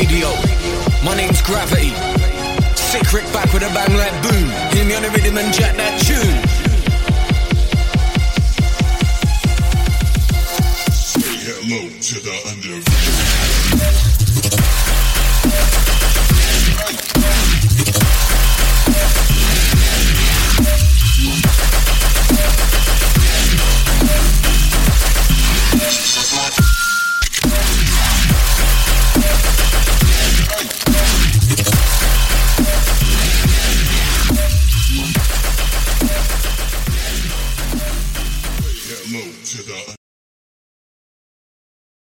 radio. My name's Gravity. Sick Rick back with a bang like boom. Hear me on the rhythm and jack that tune. Say hello to the underground.